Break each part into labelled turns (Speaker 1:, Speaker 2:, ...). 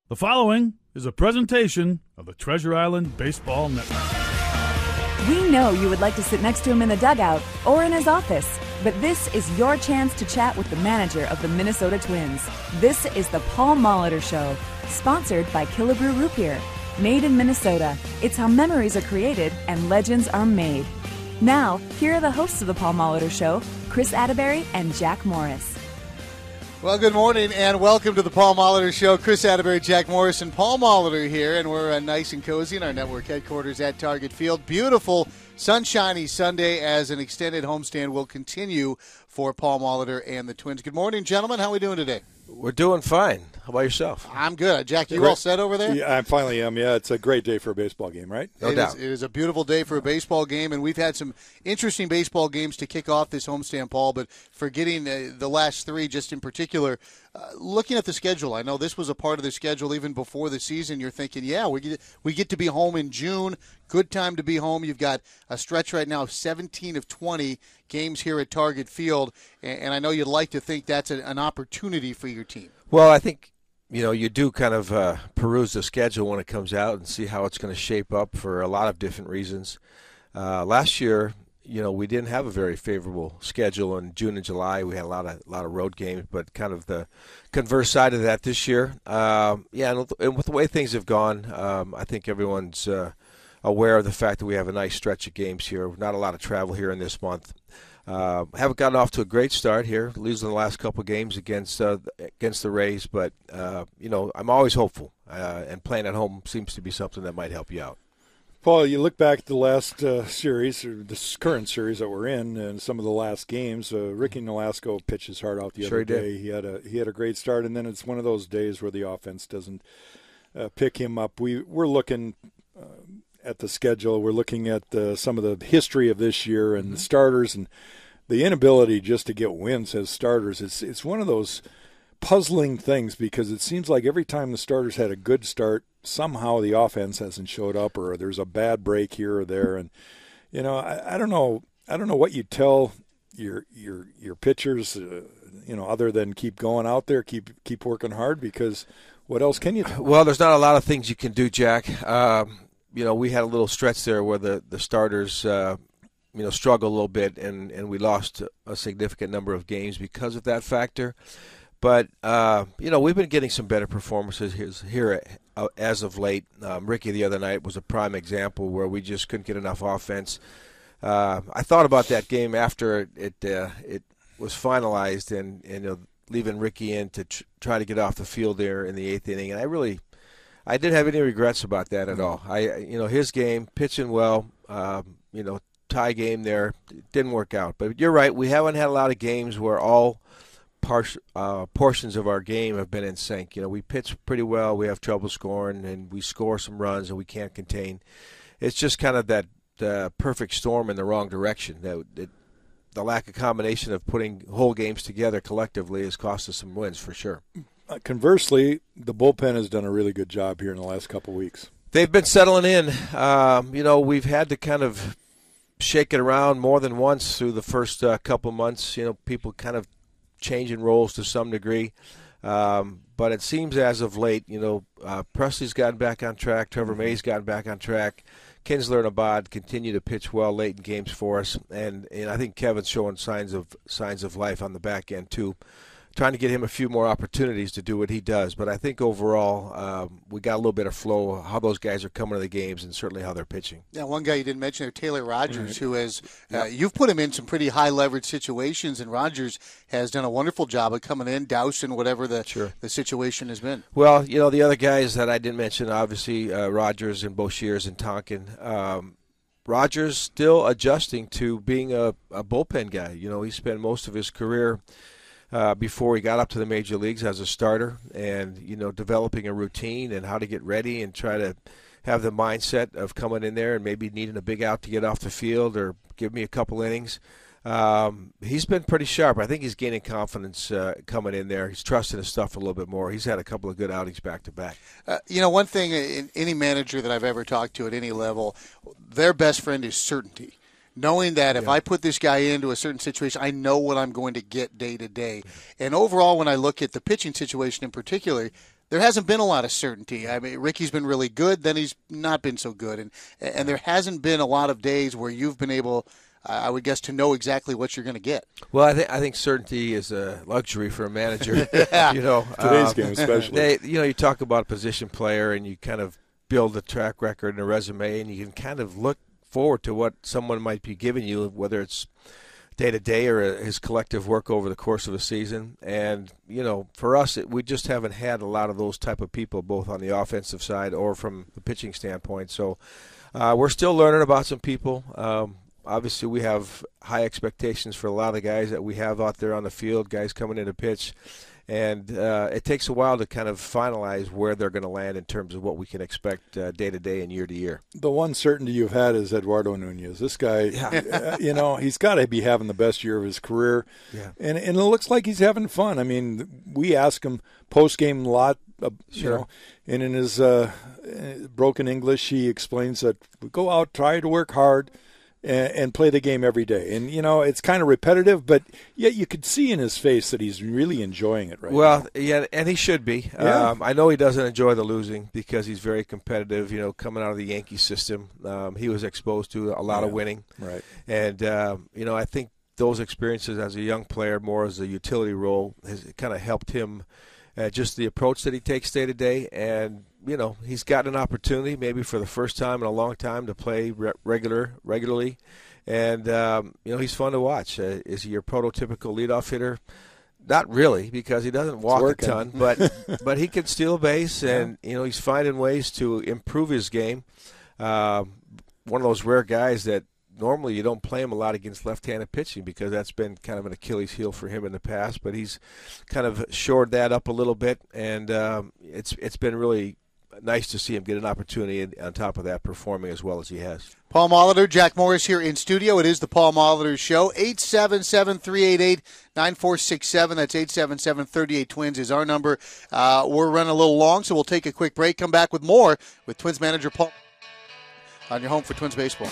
Speaker 1: The following is a presentation of the Treasure Island Baseball Network.
Speaker 2: We know you would like to sit next to him in the dugout or in his office, but this is your chance to chat with the manager of the Minnesota Twins. This is the Paul Molitor Show, sponsored by Killebrew Root Beer. Made in Minnesota, it's how memories are created and legends are made. Now, here are the hosts of the Paul Molitor Show, Chris Atterbury and Jack Morris.
Speaker 3: Well, good morning and welcome to the Paul Molitor Show. Chris Atterbury, Jack Morris, and Paul Molitor here, and we're nice and cozy in our network headquarters at Target Field. Beautiful, sunshiny Sunday as an extended homestand will continue for Paul Molitor and the Twins. Good morning, gentlemen. How are we doing today?
Speaker 4: We're doing fine. How about yourself?
Speaker 3: I'm good. Jack, you all set over there?
Speaker 5: Yeah, I finally am. Yeah, it's a great day for a baseball game, right?
Speaker 4: No doubt.
Speaker 3: It is a beautiful day for a baseball game, and we've had some interesting baseball games to kick off this homestand, Paul, but forgetting the last three just in particular, looking at the schedule, I know this was a part of the schedule even before the season. You're thinking, yeah, we get to be home in June. Good time to be home. You've got a stretch right now of 17 of 20 games here at Target Field, and I know you'd like to think that's an opportunity for your team.
Speaker 4: Well, I think, you do kind of peruse the schedule when it comes out and see how it's going to shape up for a lot of different reasons. Last year, we didn't have a very favorable schedule in June and July. We had a lot of road games, but kind of the converse side of that this year. And with the way things have gone, I think everyone's aware of the fact that we have a nice stretch of games here. Not a lot of travel here in this month. Haven't gotten off to a great start here, losing the last couple of games against the Rays, but I'm always hopeful, and playing at home seems to be something that might help you out.
Speaker 5: Paul, you look back at the last series, or this current series that we're in, and some of the last games. Ricky Nolasco pitched his heart out the other day. He had a great start, and then it's one of those days where the offense doesn't pick him up. We're looking at the schedule. We're looking at some of the history of this year and the starters and the inability just to get wins as starters. It's one of those puzzling things because it seems like every time the starters had a good start, somehow the offense hasn't showed up or there's a bad break here or there. And I don't know what you tell your pitchers, other than keep going out there, keep working hard, because what else can you do?
Speaker 4: Well, there's not a lot of things you can do, Jack. We had a little stretch there where the starters, struggled a little bit, and we lost a significant number of games because of that factor. But, we've been getting some better performances here as of late. Ricky the other night was a prime example where we just couldn't get enough offense. I thought about that game after it was finalized and leaving Ricky in to try to get off the field there in the eighth inning, and I didn't have any regrets about that at all. His game, pitching well, tie game there, didn't work out. But you're right, we haven't had a lot of games where all portions of our game have been in sync. We pitch pretty well, we have trouble scoring, and we score some runs and we can't contain. It's just kind of that perfect storm in the wrong direction. The lack of combination of putting whole games together collectively has cost us some wins for sure.
Speaker 5: Conversely, the bullpen has done a really good job here in the last couple of weeks.
Speaker 4: They've been settling in. We've had to kind of shake it around more than once through the first couple months. People kind of changing roles to some degree. But it seems as of late, Presley's gotten back on track. Trevor May's gotten back on track. Kinsler and Abad continue to pitch well late in games for us. And I think Kevin's showing signs of life on the back end too. Trying to get him a few more opportunities to do what he does. But I think overall we got a little bit of flow, how those guys are coming to the games and certainly how they're pitching.
Speaker 3: Yeah, one guy you didn't mention there, Taylor Rogers, who has you've put him in some pretty high-leverage situations, and Rogers has done a wonderful job of coming in, dousing whatever the situation has been.
Speaker 4: Well, the other guys that I didn't mention, obviously Rogers and Boshiers and Tonkin. Rogers still adjusting to being a bullpen guy. He spent most of his career before he got up to the major leagues as a starter, and developing a routine and how to get ready and try to have the mindset of coming in there and maybe needing a big out to get off the field or give me a couple innings. He's been pretty sharp. I think he's gaining confidence coming in there. He's trusting his stuff a little bit more. He's had a couple of good outings back to back.
Speaker 3: One thing, in any manager that I've ever talked to at any level, their best friend is certainty. Knowing that if I put this guy into a certain situation, I know what I'm going to get day to day. And overall, when I look at the pitching situation in particular, there hasn't been a lot of certainty. I mean, Ricky's been really good, then he's not been so good, and there hasn't been a lot of days where you've been able, I would guess, to know exactly what you're going to get.
Speaker 4: Well, I think certainty is a luxury for a manager.
Speaker 3: Yeah.
Speaker 5: Today's game especially.
Speaker 4: You talk about a position player, and you kind of build a track record and a resume, and you can kind of look forward to what someone might be giving you, whether it's day-to-day or his collective work over the course of a season. And, for us, we just haven't had a lot of those type of people, both on the offensive side or from the pitching standpoint. So we're still learning about some people. Obviously, we have high expectations for a lot of the guys that we have out there on the field, guys coming in to pitch. And it takes a while to kind of finalize where they're going to land in terms of what we can expect day to day and year to year.
Speaker 5: The one certainty you've had is Eduardo Nunez. This guy, he's got to be having the best year of his career.
Speaker 4: Yeah.
Speaker 5: And it looks like he's having fun. I mean, we ask him post-game a lot,
Speaker 4: Sure.
Speaker 5: And in his broken English, he explains that we go out, try to work hard, and play the game every day. And, it's kind of repetitive, but yet you could see in his face that he's really enjoying it right now.
Speaker 4: Well, yeah, and he should be.
Speaker 5: Yeah.
Speaker 4: I know he doesn't enjoy the losing because he's very competitive, coming out of the Yankee system. He was exposed to a lot of winning.
Speaker 5: Right.
Speaker 4: And, I think those experiences as a young player, more as a utility role, has kind of helped him just the approach that he takes day to day. And, he's gotten an opportunity maybe for the first time in a long time to play regularly. And, he's fun to watch. Is he your prototypical leadoff hitter? Not really, because he doesn't walk a ton, but he can steal base, and, he's finding ways to improve his game. One of those rare guys that normally you don't play him a lot against left-handed pitching because that's been kind of an Achilles heel for him in the past, but he's kind of shored that up a little bit, and it's been really nice to see him get an opportunity, and on top of that, performing as well as he has.
Speaker 3: Paul Molitor, Jack Morris here in studio. It is the Paul Molitor Show. 877-388-9467. That's 877-38-TWINS is our number. We're running a little long, so we'll take a quick break. Come back with more with Twins manager Paul on your home for Twins baseball.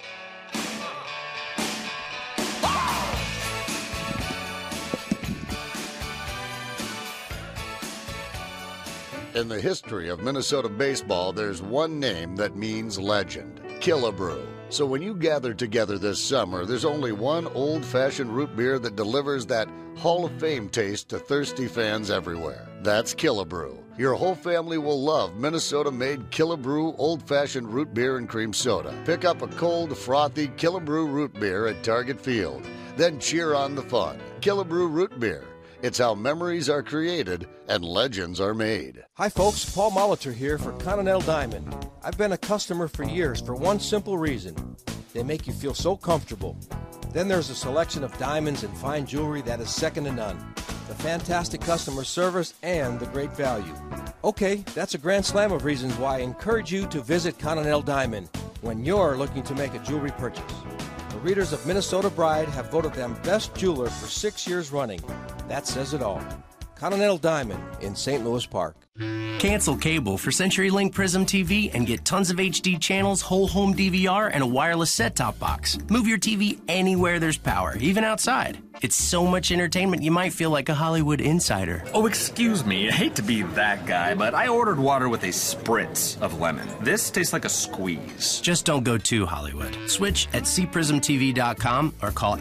Speaker 6: In the history of Minnesota baseball, there's one name that means legend, Killebrew. So when you gather together this summer, there's only one old-fashioned root beer that delivers that Hall of Fame taste to thirsty fans everywhere. That's Killebrew. Your whole family will love Minnesota-made Killebrew old-fashioned root beer and cream soda. Pick up a cold, frothy Killebrew root beer at Target Field. Then cheer on the fun. Killebrew root beer. It's how memories are created and legends are made.
Speaker 7: Hi folks, Paul Molitor here for Continental Diamond. I've been a customer for years for one simple reason. They make you feel so comfortable. Then there's a selection of diamonds and fine jewelry that is second to none. The fantastic customer service and the great value. Okay, that's a grand slam of reasons why I encourage you to visit Continental Diamond when you're looking to make a jewelry purchase. The readers of Minnesota Bride have voted them best jeweler for 6 years running. That says it all. Continental Diamond in St. Louis Park.
Speaker 8: Cancel cable for CenturyLink Prism TV and get tons of HD channels, whole home DVR, and a wireless set-top box. Move your TV anywhere there's power, even outside. It's so much entertainment you might feel like a Hollywood insider.
Speaker 9: Oh, excuse me. I hate to be that guy, but I ordered water with a spritz of lemon. This tastes like a squeeze.
Speaker 8: Just don't go too Hollywood. Switch at cprismtv.com or call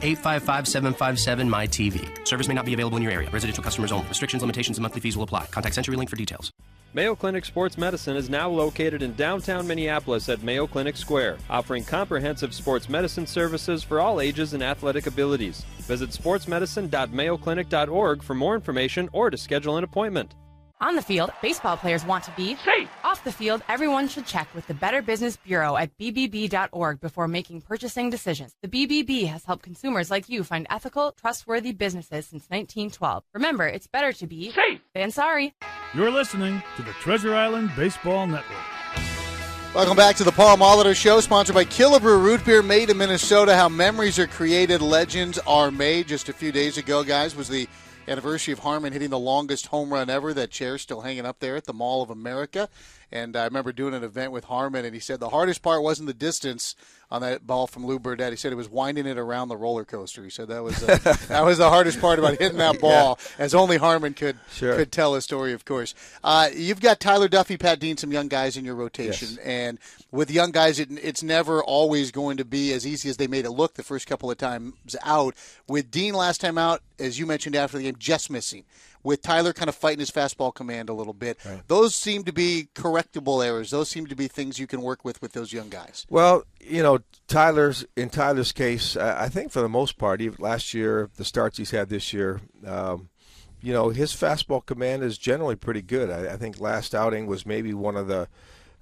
Speaker 8: 855-757-MyTV. Service may not be available in your area. Residential customers only. Restrictions, limitations, and monthly fees will apply. Contact CenturyLink for details.
Speaker 10: Mayo Clinic Sports Medicine is now located in downtown Minneapolis at Mayo Clinic Square, offering comprehensive sports medicine services for all ages and athletic abilities. Visit sportsmedicine.mayoclinic.org for more information or to schedule an appointment.
Speaker 11: On the field, baseball players want to be safe. Off the field, everyone should check with the Better Business Bureau at bbb.org before making purchasing decisions. The BBB has helped consumers like you find ethical, trustworthy businesses since 1912. Remember, it's better to be safe than sorry.
Speaker 1: You're listening to the Treasure Island Baseball Network.
Speaker 3: Welcome back to the Paul Molitor Show, sponsored by Killebrew Root Beer, made in Minnesota. How memories are created, legends are made. Just a few days ago, guys, was the anniversary of Harmon hitting the longest home run ever. That chair's still hanging up there at the Mall of America. And I remember doing an event with Harmon, and he said the hardest part wasn't the distance on that ball from Lou Burdett. He said it was winding it around the roller coaster. He said that was the hardest part about hitting that ball, as only Harmon could tell a story, of course. You've got Tyler Duffy, Pat Dean, some young guys in your rotation, and with young guys, it's never always going to be as easy as they made it look the first couple of times out. With Dean last time out, as you mentioned after the game, just missing. With Tyler kind of fighting his fastball command a little bit. Right. Those seem to be correctable errors. Those seem to be things you can work with those young guys.
Speaker 4: Well, in Tyler's case, I think for the most part, even last year, the starts he's had this year, his fastball command is generally pretty good. I think last outing was maybe one of the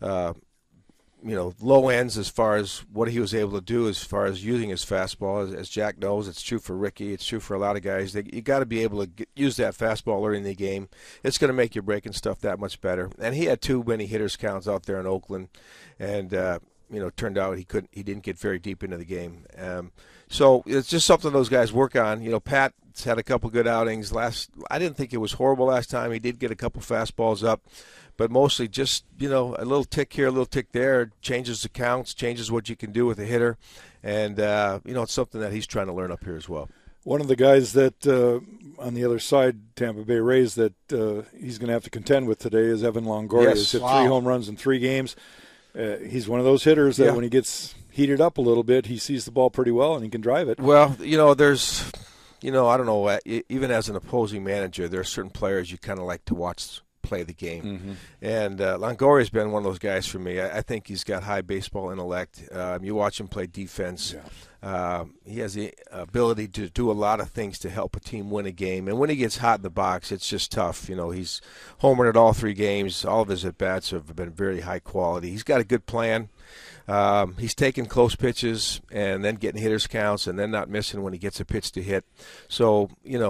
Speaker 4: low ends as far as what he was able to do as far as using his fastball. As Jack knows, it's true for Ricky. It's true for a lot of guys. You got to be able to use that fastball early in the game. It's going to make your breaking stuff that much better. And he had too many hitters counts out there in Oakland, and turned out he didn't get very deep into the game. So it's just something those guys work on. Pat's had a couple good outings. I didn't think it was horrible last time. He did get a couple fastballs up. But mostly just, a little tick here, a little tick there, changes the counts, changes what you can do with a hitter. And, it's something that he's trying to learn up here as well.
Speaker 5: One of the guys that, on the other side, Tampa Bay Rays, that he's going to have to contend with today is Evan Longoria. He's hit 3 home runs in 3 games. He's one of those hitters that when he gets heated up a little bit, he sees the ball pretty well and he can drive it.
Speaker 4: Well, there's, I don't know, even as an opposing manager, there are certain players you kind of like to watch play the game. Mm-hmm. And Longoria's been one of those guys for me. I think he's got high baseball intellect. You watch him play defense. Yeah. He has the ability to do a lot of things to help a team win a game. And when he gets hot in the box, it's just tough. He's homered at all 3 games. All of his at-bats have been very high quality. He's got a good plan. He's taking close pitches and then getting hitters counts and then not missing when he gets a pitch to hit. So,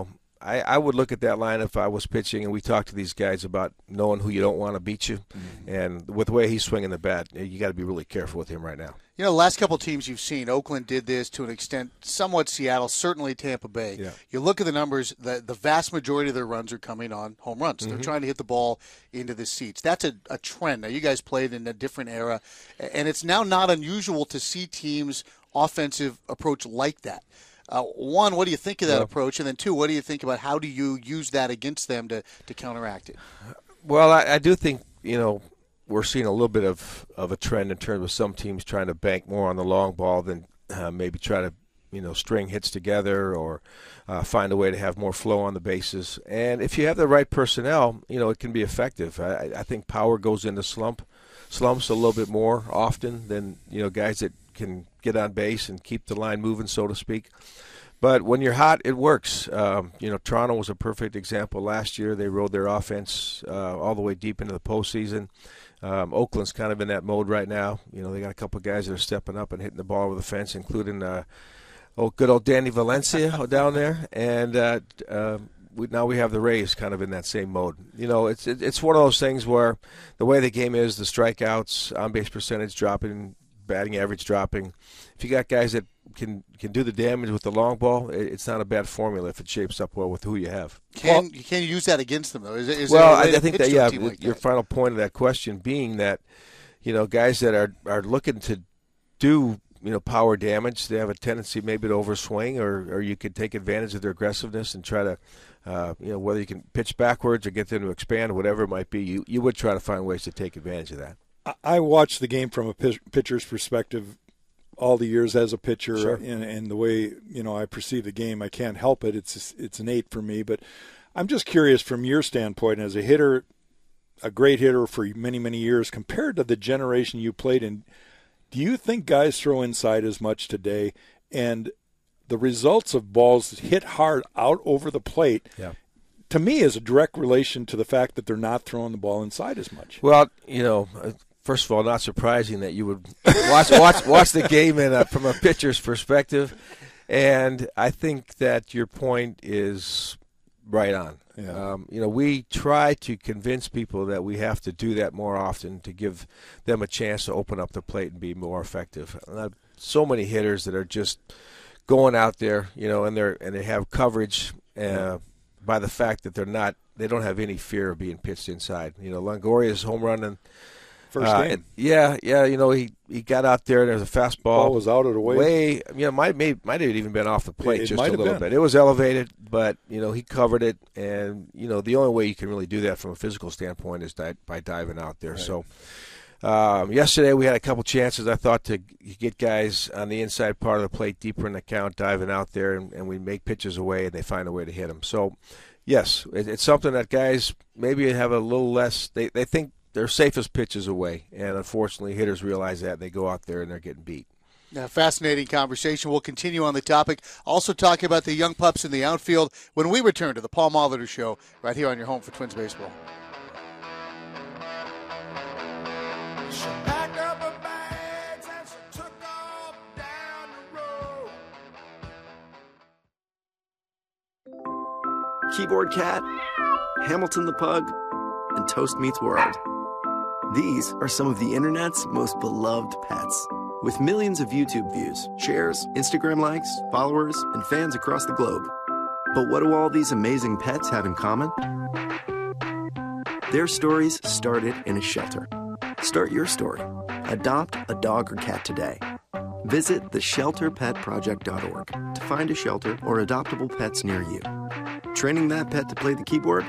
Speaker 4: I would look at that line if I was pitching, and we talked to these guys about knowing who you don't want to beat you. Mm-hmm. And with the way he's swinging the bat, you got to be really careful with him right now.
Speaker 3: The last couple of teams you've seen, Oakland did this to an extent, somewhat Seattle, certainly Tampa Bay. Yeah. You look at the numbers, the vast majority of their runs are coming on home runs. Mm-hmm. They're trying to hit the ball into the seats. That's a trend. Now, you guys played in a different era, and it's now not unusual to see teams' offensive approach like that. 1, what do you think of that approach? And then 2, what do you think about how do you use that against them to counteract it?
Speaker 4: Well, I do think, we're seeing a little bit of a trend in terms of some teams trying to bank more on the long ball than maybe try to, string hits together or find a way to have more flow on the bases. And if you have the right personnel, it can be effective. I think power goes into slumps a little bit more often than, guys that can get on base and keep the line moving, so to speak. But when you're hot, it works. Toronto was a perfect example last year. They rode their offense all the way deep into the postseason. Oakland's kind of in that mode right now. They got a couple of guys that are stepping up and hitting the ball over the fence, including good old Danny Valencia down there. And now we have the Rays kind of in that same mode. It's one of those things where the way the game is, the strikeouts, on-base percentage dropping, batting average dropping. If you got guys that can do the damage with the long ball, it's not a bad formula if it shapes up well with who you have.
Speaker 3: You can't use that against them, though.
Speaker 4: I think that, your final point of that question being that, guys that are looking to do, power damage, they have a tendency maybe to overswing, or you could take advantage of their aggressiveness and try to, whether you can pitch backwards or get them to expand, whatever it might be, you would try to find ways to take advantage of that.
Speaker 5: I watch the game from a pitcher's perspective all the years as a pitcher,
Speaker 4: sure.
Speaker 5: and the way I perceive the game. I can't help it. It's innate for me. But I'm just curious from your standpoint as a hitter, a great hitter for many, many years, compared to the generation you played in, do you think guys throw inside as much today? And the results of balls hit hard out over the plate, to me, is a direct relation to the fact that they're not throwing the ball inside as much.
Speaker 4: Well, first of all, not surprising that you would watch the game from a pitcher's perspective, and I think that your point is right on. Yeah. We try to convince people that we have to do that more often to give them a chance to open up the plate and be more effective. So many hitters that are just going out there, and they have coverage by the fact that they don't have any fear of being pitched inside. Longoria's home run and
Speaker 5: First game.
Speaker 4: Yeah. He got out there and there was a fastball.
Speaker 5: Ball was out of the way.
Speaker 4: Might have even been off the plate just a little
Speaker 5: been.
Speaker 4: bit. It was elevated, but he covered it, and the only way you can really do that from a physical standpoint is by diving out there. Right. So yesterday we had a couple chances, I thought, to get guys on the inside part of the plate deeper in the count, diving out there, and we make pitches away, and they find a way to hit them. So, yes, it's something that guys maybe have a little less. They think their safest pitches away, and unfortunately hitters realize that, and they go out there and they're getting beat.
Speaker 3: Yeah, fascinating conversation. We'll continue on the topic. Also talking about the young pups in the outfield when we return to the Paul Molitor Show right here on your home for Twins Baseball.
Speaker 12: Keyboard Cat, Hamilton the Pug, and Toast Meets World. These are some of the internet's most beloved pets. With millions of YouTube views, shares, Instagram likes, followers, and fans across the globe. But what do all these amazing pets have in common? Their stories started in a shelter. Start your story. Adopt a dog or cat today. Visit theshelterpetproject.org to find a shelter or adoptable pets near you. Training that pet to play the keyboard?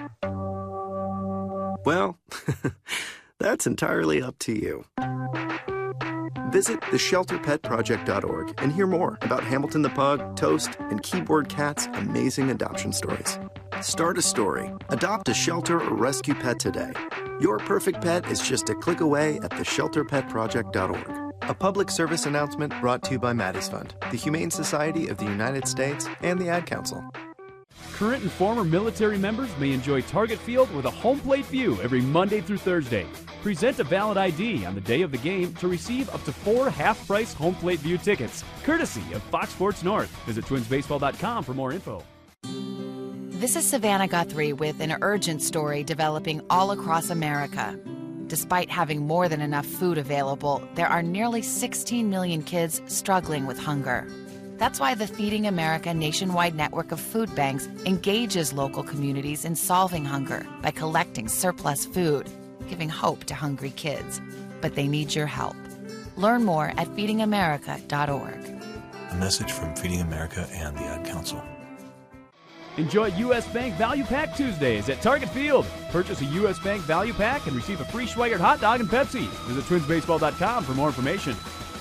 Speaker 12: Well, that's entirely up to you. Visit theshelterpetproject.org and hear more about Hamilton the Pug, Toast, and Keyboard Cat's amazing adoption stories. Start a story. Adopt a shelter or rescue pet today. Your perfect pet is just a click away at theshelterpetproject.org. A public service announcement brought to you by Maddie's Fund, the Humane Society of the United States, and the Ad Council.
Speaker 13: Current and former military members may enjoy Target Field with a home plate view every Monday through Thursday. Present a valid ID on the day of the game to receive up to 4 half-price home plate view tickets, courtesy of Fox Sports North. Visit twinsbaseball.com for more info.
Speaker 14: This is Savannah Guthrie with an urgent story developing all across America. Despite having more than enough food available, there are nearly 16 million kids struggling with hunger. That's why the Feeding America nationwide network of food banks engages local communities in solving hunger by collecting surplus food, giving hope to hungry kids. But they need your help. Learn more at feedingamerica.org.
Speaker 15: A message from Feeding America and the Ad Council.
Speaker 13: Enjoy U.S. Bank Value Pack Tuesdays at Target Field. Purchase a U.S. Bank Value Pack and receive a free Schweigert hot dog and Pepsi. Visit twinsbaseball.com for more information.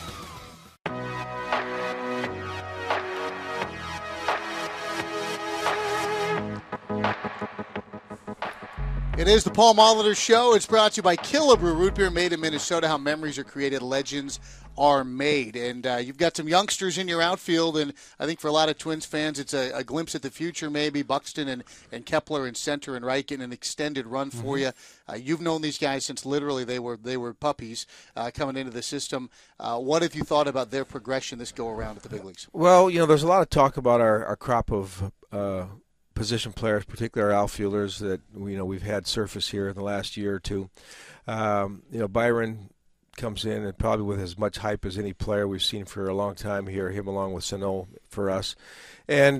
Speaker 3: It is the Paul Molitor Show. It's brought to you by Killebrew Root Beer, made in Minnesota. How memories are created, legends are made. And you've got some youngsters in your outfield, and I think for a lot of Twins fans, it's a glimpse at the future maybe. Buxton and Kepler in center and right getting an extended run for you. You've known these guys since literally they were puppies coming into the system. What have you thought about their progression this go-around at the big leagues?
Speaker 4: Well, there's a lot of talk about our crop of position players, particularly our outfielders that we've had surface here in the last year or two. Byron comes in and probably with as much hype as any player we've seen for a long time here, him along with Sano for us. And,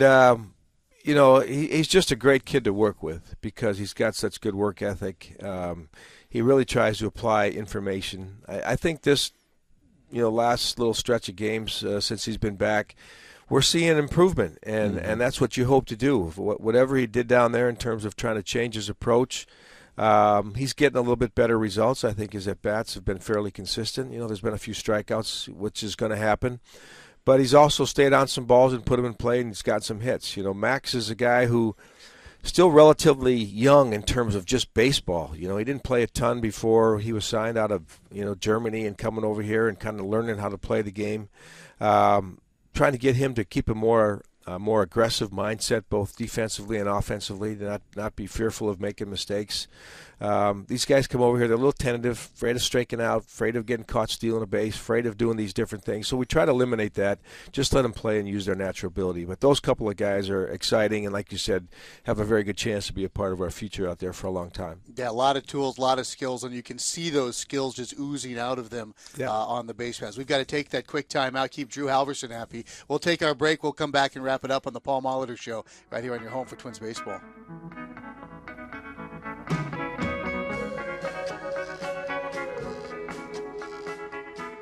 Speaker 4: he's just a great kid to work with because he's got such good work ethic. He really tries to apply information. I think this, last little stretch of games since he's been back, we're seeing improvement, and that's what you hope to do. Whatever he did down there in terms of trying to change his approach, he's getting a little bit better results. I think his at-bats have been fairly consistent. There's been a few strikeouts, which is going to happen. But he's also stayed on some balls and put them in play, and he's got some hits. Max is a guy who still relatively young in terms of just baseball. He didn't play a ton before he was signed out of, Germany and coming over here and kind of learning how to play the game. Trying to get him to keep a more aggressive mindset, both defensively and offensively, to not be fearful of making mistakes. These guys come over here, they're a little tentative, afraid of striking out, afraid of getting caught stealing a base, afraid of doing these different things. So we try to eliminate that, just let them play and use their natural ability. But those couple of guys are exciting and, like you said, have a very good chance to be a part of our future out there for a long time.
Speaker 3: Yeah, a lot of tools, a lot of skills, and you can see those skills just oozing out of them on the base paths. We've got to take that quick time out, keep Drew Halverson happy. We'll take our break. We'll come back and wrap it up on the Paul Molitor Show right here on your home for Twins Baseball.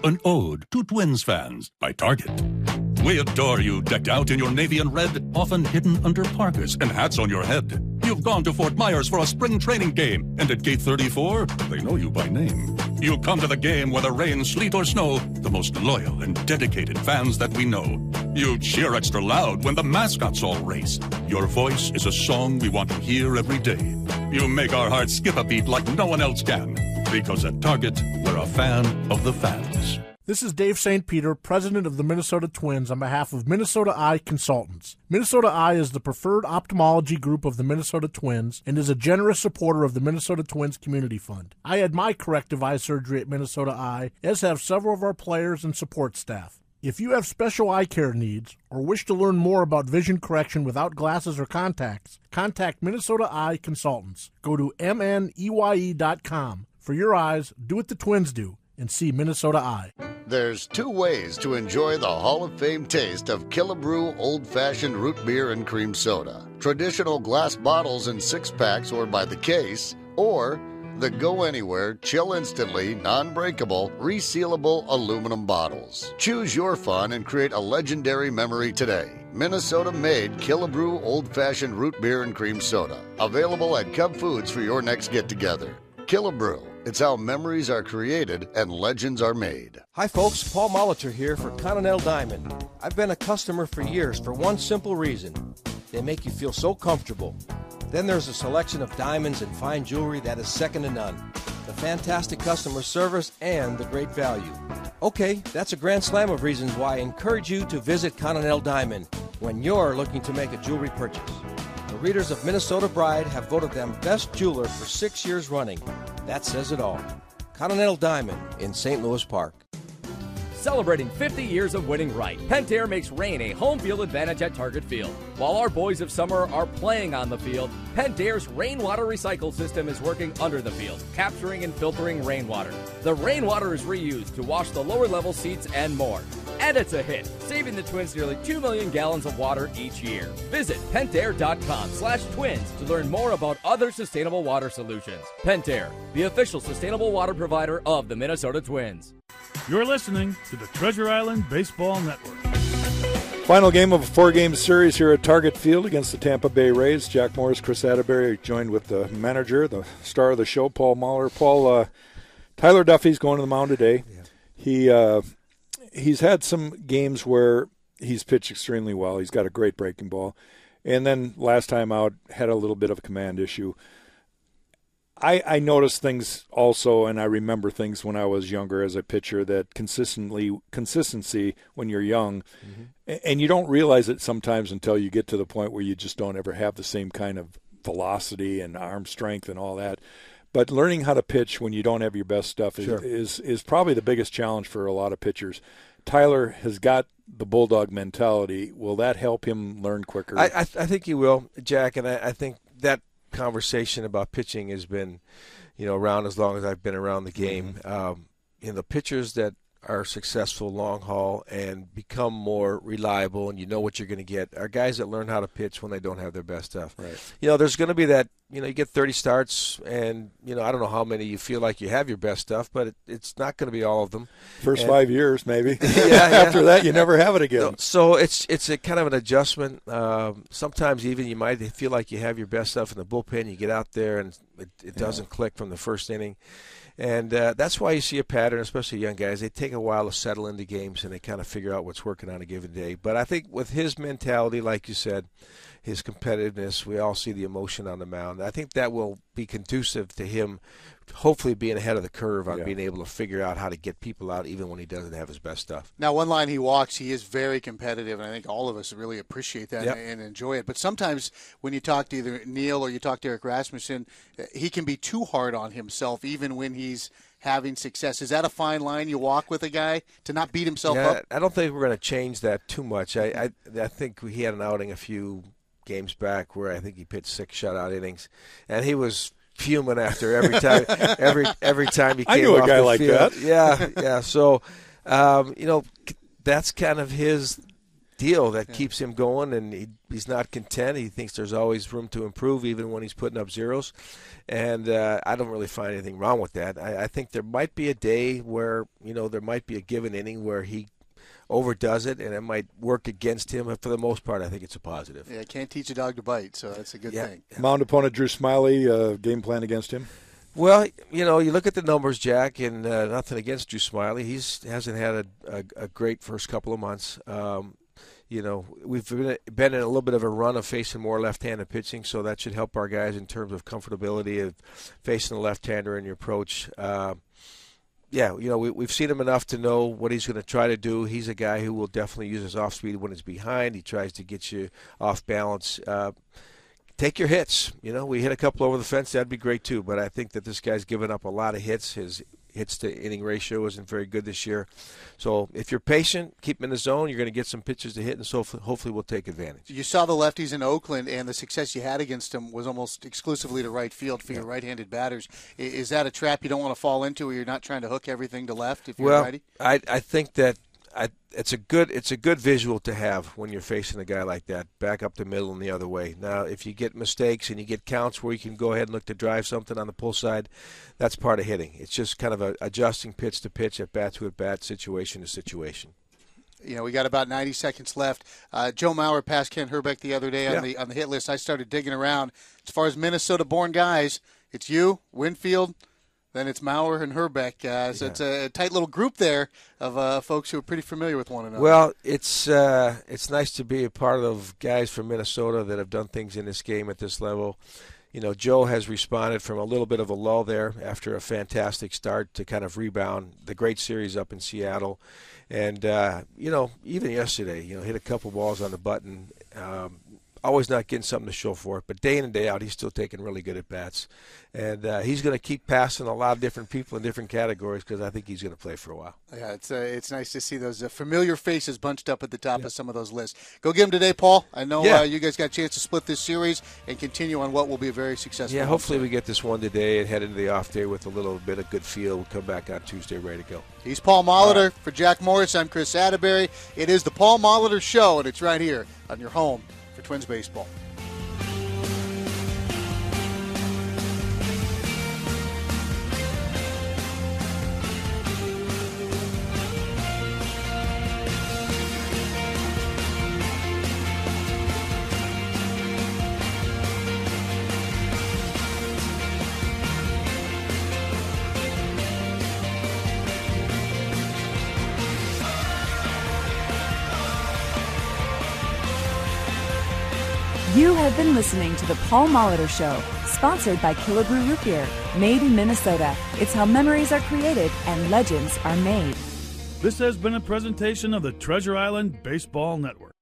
Speaker 16: an ode to Twins fans by Target. We adore you, decked out in your navy and red, often hidden under parkas and hats on your head. You've gone to Fort Myers for a spring training game, and at Gate 34, they know you by name. You come to the game whether rain, sleet, or snow, the most loyal and dedicated fans that we know. You cheer extra loud when the mascots all race. Your voice is a song we want to hear every day. You make our hearts skip a beat like no one else can. Because at Target, we're a fan of the fans.
Speaker 17: This is Dave St. Peter, president of the Minnesota Twins, on behalf of Minnesota Eye Consultants. Minnesota Eye is the preferred ophthalmology group of the Minnesota Twins and is a generous supporter of the Minnesota Twins Community Fund. I had my corrective eye surgery at Minnesota Eye, as have several of our players and support staff. If you have special eye care needs or wish to learn more about vision correction without glasses or contacts, contact Minnesota Eye Consultants. Go to mneye.com. For your eyes, do what the Twins do and see Minnesota Eye.
Speaker 6: There's two ways to enjoy the Hall of Fame taste of Killebrew Old-Fashioned Root Beer and Cream Soda. Traditional glass bottles in 6-packs or by the case, or the Go Anywhere, Chill Instantly, non-breakable, resealable aluminum bottles. Choose your fun and create a legendary memory today. Minnesota-made Killebrew Old-Fashioned Root Beer and Cream Soda. Available at Cub Foods for your next get-together. Killebrew. It's how memories are created and legends are made.
Speaker 7: Hi folks, Paul Molitor here for Continental Diamond. I've been a customer for years for one simple reason. They make you feel so comfortable. Then there's a selection of diamonds and fine jewelry that is second to none. The fantastic customer service and the great value. Okay, that's a grand slam of reasons why I encourage you to visit Continental Diamond when you're looking to make a jewelry purchase. The readers of Minnesota Bride have voted them best jeweler for 6 years running. That says it all. Continental Diamond in St. Louis Park.
Speaker 18: Celebrating 50 years of winning right, Pentair makes rain a home field advantage at Target Field. While our boys of summer are playing on the field, Pentair's rainwater recycle system is working under the field, capturing and filtering rainwater. The rainwater is reused to wash the lower level seats and more. And it's a hit, saving the Twins nearly 2 million gallons of water each year. Visit pentair.com/twins to learn more about other sustainable water solutions. Pentair, the official sustainable water provider of the Minnesota Twins.
Speaker 1: You're listening to the Treasure Island Baseball Network.
Speaker 5: Final game of a 4-game series here at Target Field against the Tampa Bay Rays. Jack Morris, Chris Atterbury, joined with the manager, the star of the show, Paul Mahler. Paul, Tyler Duffy's going to the mound today. Yeah. He's had some games where he's pitched extremely well. He's got a great breaking ball. And then last time out, had a little bit of a command issue. I noticed things also, and I remember things when I was younger as a pitcher, that consistency when you're young, and you don't realize it sometimes until you get to the point where you just don't ever have the same kind of velocity and arm strength and all that. But learning how to pitch when you don't have your best stuff is probably the biggest challenge for a lot of pitchers. Tyler has got the bulldog mentality. Will that help him learn quicker?
Speaker 4: I think he will, Jack, and I think that conversation about pitching has been, around as long as I've been around the game. The pitchers that are successful long haul and become more reliable and you know what you're going to get are guys that learn how to pitch when they don't have their best stuff.
Speaker 5: Right.
Speaker 4: There's going to be that, you get 30 starts and, I don't know how many you feel like you have your best stuff, but it's not going to be all of them.
Speaker 5: First 5 years, maybe. After that, you never have it again.
Speaker 4: So it's a kind of an adjustment. Sometimes even you might feel like you have your best stuff in the bullpen. You get out there and it doesn't click from the first inning. And that's why you see a pattern, especially young guys. They take a while to settle into games, and they kind of figure out what's working on a given day. But I think with his mentality, like you said, his competitiveness, we all see the emotion on the mound. I think that will be conducive to him hopefully being ahead of the curve on being able to figure out how to get people out even when he doesn't have his best stuff.
Speaker 3: Now, one line he walks, he is very competitive, and I think all of us really appreciate that and enjoy it. But sometimes when you talk to either Neil or you talk to Eric Rasmussen, he can be too hard on himself even when he's having success. Is that a fine line you walk with a guy to not beat himself up?
Speaker 4: I don't think we're going to change that too much. I think he had an outing a few games back where I think he pitched 6 shutout innings, and he was fuming after every time every time he came off the field.
Speaker 5: I knew a guy like that.
Speaker 4: Yeah. So, that's kind of his deal that keeps him going, and he's not content. He thinks there's always room to improve, even when he's putting up zeros. And I don't really find anything wrong with that. I think there might be a day where, there might be a given inning where he overdoes it, and it might work against him. But for the most part, I think it's a positive.
Speaker 3: Yeah, can't teach a dog to bite, so that's a good thing.
Speaker 5: Mound opponent Drew Smyly, game plan against him?
Speaker 4: Well, you look at the numbers, Jack, and nothing against Drew Smyly. He hasn't had a great first couple of months. We've been in a little bit of a run of facing more left-handed pitching, so that should help our guys in terms of comfortability of facing the left-hander in your approach. We've seen him enough to know what he's going to try to do. He's a guy who will definitely use his off-speed when it's behind. He tries to get you off balance. Take your hits. We hit a couple over the fence. That'd be great, too. But I think that this guy's given up a lot of hits. His hits-to-inning ratio isn't very good this year. So if you're patient, keep him in the zone, you're going to get some pitches to hit, and so hopefully we'll take advantage.
Speaker 3: You saw the lefties in Oakland, and the success you had against them was almost exclusively to right field for your right-handed batters. Is that a trap you don't want to fall into, where you're not trying to hook everything to left if you're righty?
Speaker 4: I think that it's a good visual to have when you're facing a guy like that, back up the middle and the other way. Now, if you get mistakes and you get counts where you can go ahead and look to drive something on the pull side, that's part of hitting. It's just kind of adjusting pitch to pitch, at bat to at bat, situation to situation.
Speaker 3: We got about 90 seconds left. Joe Mauer passed Ken Hrbek the other day on the hit list. I started digging around. As far as Minnesota-born guys, it's you, Winfield, then it's Mauer and Hrbek. So it's a tight little group there of folks who are pretty familiar with one another.
Speaker 4: Well, it's nice to be a part of guys from Minnesota that have done things in this game at this level. Joe has responded from a little bit of a lull there after a fantastic start to kind of rebound the great series up in Seattle. And, even yesterday, hit a couple balls on the button. Always not getting something to show for it, but day in and day out, he's still taking really good at-bats. And he's going to keep passing a lot of different people in different categories because I think he's going to play for a while.
Speaker 3: Yeah, it's nice to see those familiar faces bunched up at the top of some of those lists. Go get them today, Paul. I know you guys got a chance to split this series and continue on what will be a very successful.
Speaker 4: Yeah, hopefully we get this one today and head into the off day with a little bit of good feel. We'll come back on Tuesday ready to go.
Speaker 3: He's Paul Molitor. For Jack Morris, I'm Chris Atterbury. It is the Paul Molitor Show, and it's right here on your home for Twins baseball.
Speaker 2: You have been listening to the Paul Molitor Show, sponsored by Killebrew Root Beer, made in Minnesota. It's how memories are created and legends are made.
Speaker 1: This has been a presentation of the Treasure Island Baseball Network.